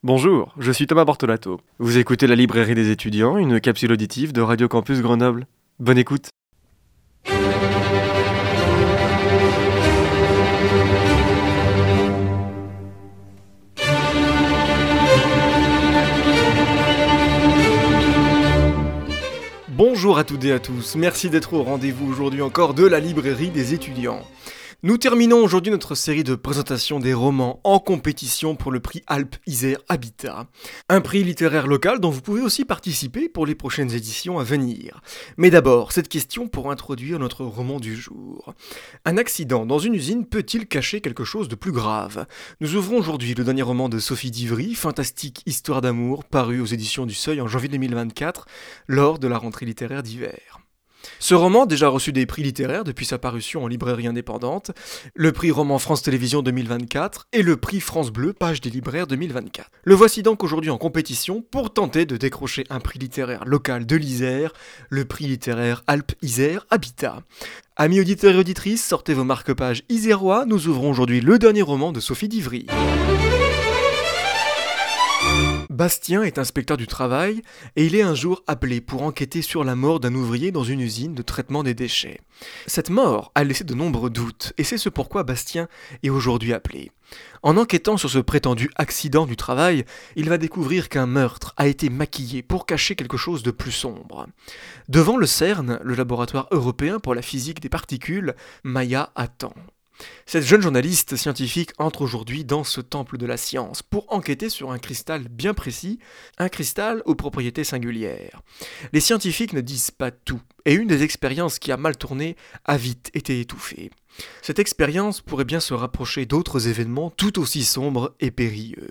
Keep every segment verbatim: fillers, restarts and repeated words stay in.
Bonjour, je suis Thomas Bortolato. Vous écoutez La Librairie des étudiants, une capsule auditive de Radio Campus Grenoble. Bonne écoute. Bonjour à toutes et à tous, merci d'être au rendez-vous aujourd'hui encore de La Librairie des étudiants. Nous terminons aujourd'hui notre série de présentation des romans en compétition pour le prix Alpes Isère Habitat, un prix littéraire local dont vous pouvez aussi participer pour les prochaines éditions à venir. Mais d'abord, cette question pour introduire notre roman du jour. Un accident dans une usine peut-il cacher quelque chose de plus grave ? Nous ouvrons aujourd'hui le dernier roman de Sophie Divry, Fantastique histoire d'amour, paru aux éditions du Seuil en janvier deux mille vingt-quatre, lors de la rentrée littéraire d'hiver. Ce roman a déjà reçu des prix littéraires depuis sa parution en librairie indépendante, le prix Roman France Télévisions deux mille vingt-quatre et le prix France Bleu Page des libraires deux mille vingt-quatre. Le voici donc aujourd'hui en compétition pour tenter de décrocher un prix littéraire local de l'Isère, le prix littéraire Alpes Isère Habitat. Amis auditeurs et auditrices, sortez vos marque-pages isérois, nous ouvrons aujourd'hui le dernier roman de Sophie Divry. Bastien est inspecteur du travail et il est un jour appelé pour enquêter sur la mort d'un ouvrier dans une usine de traitement des déchets. Cette mort a laissé de nombreux doutes et c'est ce pourquoi Bastien est aujourd'hui appelé. En enquêtant sur ce prétendu accident du travail, il va découvrir qu'un meurtre a été maquillé pour cacher quelque chose de plus sombre. Devant le CERN, le laboratoire européen pour la physique des particules, Maya attend. Cette jeune journaliste scientifique entre aujourd'hui dans ce temple de la science pour enquêter sur un cristal bien précis, un cristal aux propriétés singulières. Les scientifiques ne disent pas tout, et une des expériences qui a mal tourné a vite été étouffée. Cette expérience pourrait bien se rapprocher d'autres événements tout aussi sombres et périlleux.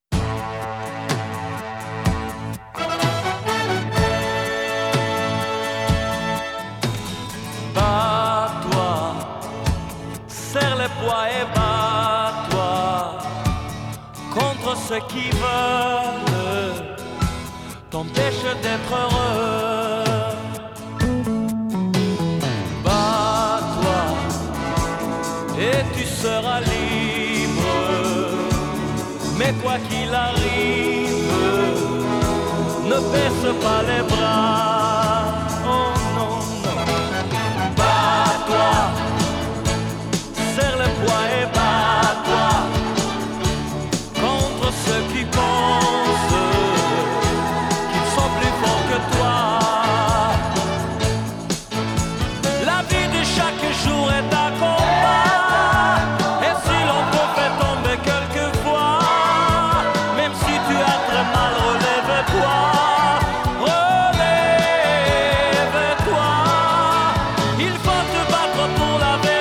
Poids et bats-toi contre ceux qui veulent t'empêcher d'être heureux. Bats-toi et tu seras libre. Mais quoi qu'il arrive, ne baisse pas les bras. Oh non, non. Bats-toi. Serre le poids et bats-toi contre ceux qui pensent qu'ils sont plus forts que toi. La vie de chaque jour est un combat, et si l'on te fait tomber quelquefois, même si tu as très mal, relève-toi. Relève-toi. Il faut te battre pour la vérité.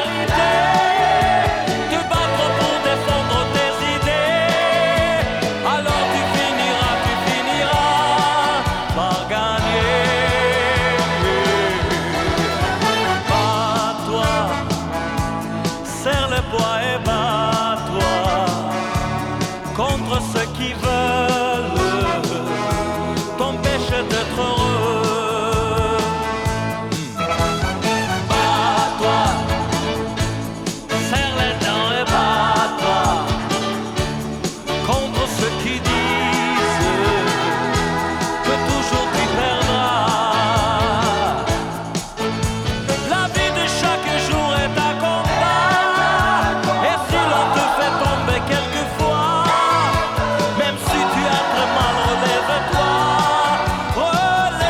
Quelquefois, même si tu as très mal, relève-toi, relève-toi.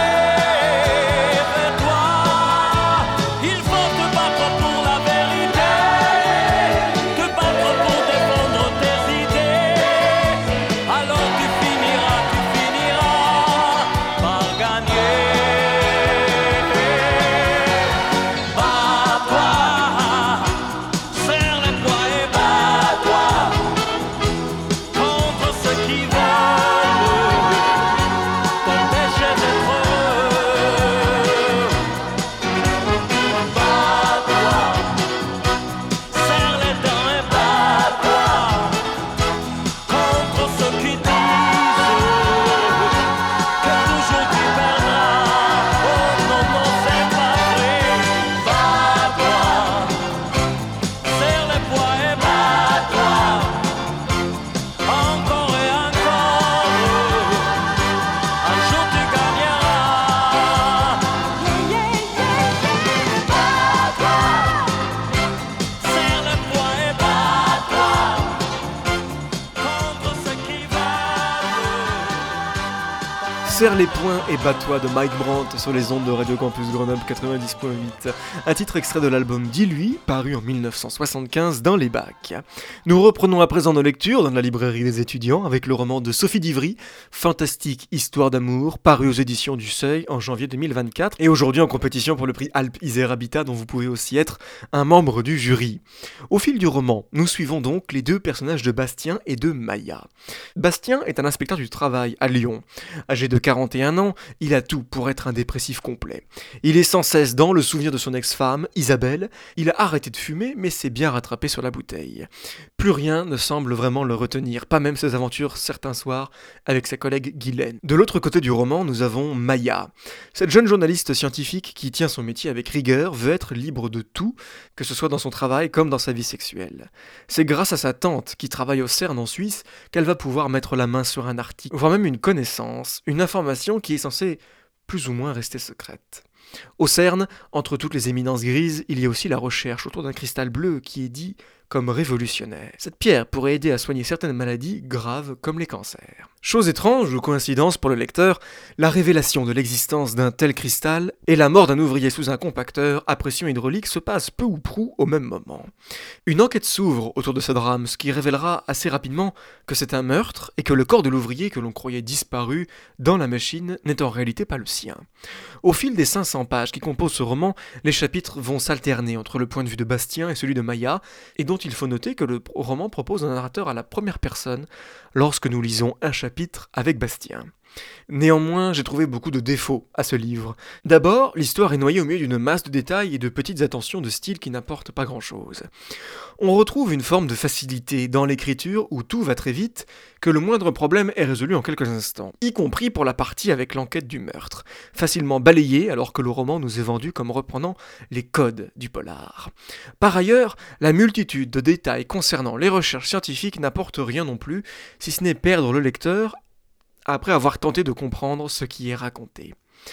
Serre les poings et bats-toi de Mike Brandt sur les ondes de Radio Campus Grenoble quatre-vingt-dix point huit. Un titre extrait de l'album Dis-lui, paru en dix-neuf cent soixante-quinze dans les bacs. Nous reprenons à présent nos lectures dans la librairie des étudiants avec le roman de Sophie d'Ivry, Fantastique histoire d'amour, paru aux éditions du Seuil en janvier deux mille vingt-quatre, et aujourd'hui en compétition pour le prix Alpes Isère Habitat dont vous pouvez aussi être un membre du jury. Au fil du roman, nous suivons donc les deux personnages de Bastien et de Maya. Bastien est un inspecteur du travail à Lyon. Âgé de quarante et un ans, il a tout pour être un dépressif complet. Il est sans cesse dans le souvenir de son ex-femme, Isabelle. Il a arrêté de fumer, mais s'est bien rattrapé sur la bouteille. Plus rien ne semble vraiment le retenir, pas même ses aventures certains soirs avec sa collègue Guylaine. De l'autre côté du roman, nous avons Maya. Cette jeune journaliste scientifique qui tient son métier avec rigueur veut être libre de tout, que ce soit dans son travail comme dans sa vie sexuelle. C'est grâce à sa tante, qui travaille au CERN en Suisse, qu'elle va pouvoir mettre la main sur un article, voire même une connaissance, une information qui est censée plus ou moins rester secrète. Au CERN, entre toutes les éminences grises, il y a aussi la recherche autour d'un cristal bleu qui est dit comme révolutionnaire. Cette pierre pourrait aider à soigner certaines maladies graves comme les cancers. Chose étrange ou coïncidence pour le lecteur, la révélation de l'existence d'un tel cristal et la mort d'un ouvrier sous un compacteur à pression hydraulique se passent peu ou prou au même moment. Une enquête s'ouvre autour de ce drame, ce qui révélera assez rapidement que c'est un meurtre et que le corps de l'ouvrier que l'on croyait disparu dans la machine n'est en réalité pas le sien. Au fil des cinq cents pages qui composent ce roman, les chapitres vont s'alterner entre le point de vue de Bastien et celui de Maya, et dont il faut noter que le roman propose un narrateur à la première personne lorsque nous lisons un chapitre avec Bastien. Néanmoins, j'ai trouvé beaucoup de défauts à ce livre. D'abord, l'histoire est noyée au milieu d'une masse de détails et de petites attentions de style qui n'apportent pas grand-chose. On retrouve une forme de facilité dans l'écriture où tout va très vite, que le moindre problème est résolu en quelques instants, y compris pour la partie avec l'enquête du meurtre, facilement balayée alors que le roman nous est vendu comme reprenant les codes du polar. Par ailleurs, la multitude de détails concernant les recherches scientifiques n'apporte rien non plus, si ce n'est perdre le lecteur après avoir tenté de comprendre ce qui est raconté.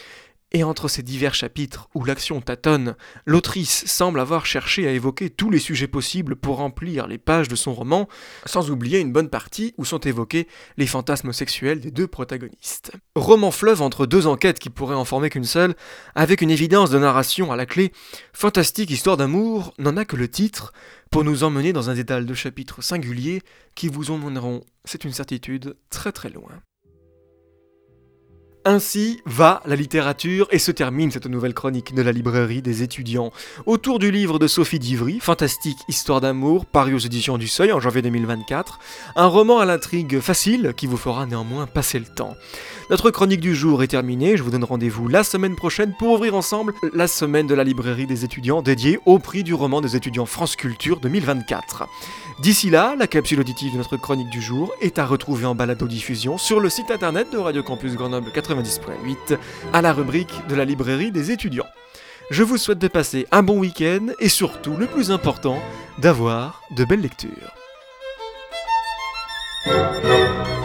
Et entre ces divers chapitres où l'action tâtonne, l'autrice semble avoir cherché à évoquer tous les sujets possibles pour remplir les pages de son roman, sans oublier une bonne partie où sont évoqués les fantasmes sexuels des deux protagonistes. Roman fleuve entre deux enquêtes qui pourraient en former qu'une seule, avec une évidence de narration à la clé, Fantastique histoire d'amour n'en a que le titre, pour nous emmener dans un dédale de chapitres singuliers qui vous emmèneront, c'est une certitude, très très loin. Ainsi va la littérature et se termine cette nouvelle chronique de la librairie des étudiants. Autour du livre de Sophie d'Ivry, Fantastique histoire d'amour, paru aux éditions du Seuil en janvier deux mille vingt-quatre, un roman à l'intrigue facile qui vous fera néanmoins passer le temps. Notre chronique du jour est terminée, je vous donne rendez-vous la semaine prochaine pour ouvrir ensemble la semaine de la librairie des étudiants dédiée au prix du roman des étudiants France Culture deux mille vingt-quatre. D'ici là, la capsule auditive de notre chronique du jour est à retrouver en balado-diffusion sur le site internet de Radio Campus Grenoble quatre-vingt-dix point huit à la rubrique de la librairie des étudiants. Je vous souhaite de passer un bon week-end et surtout, le plus important, d'avoir de belles lectures.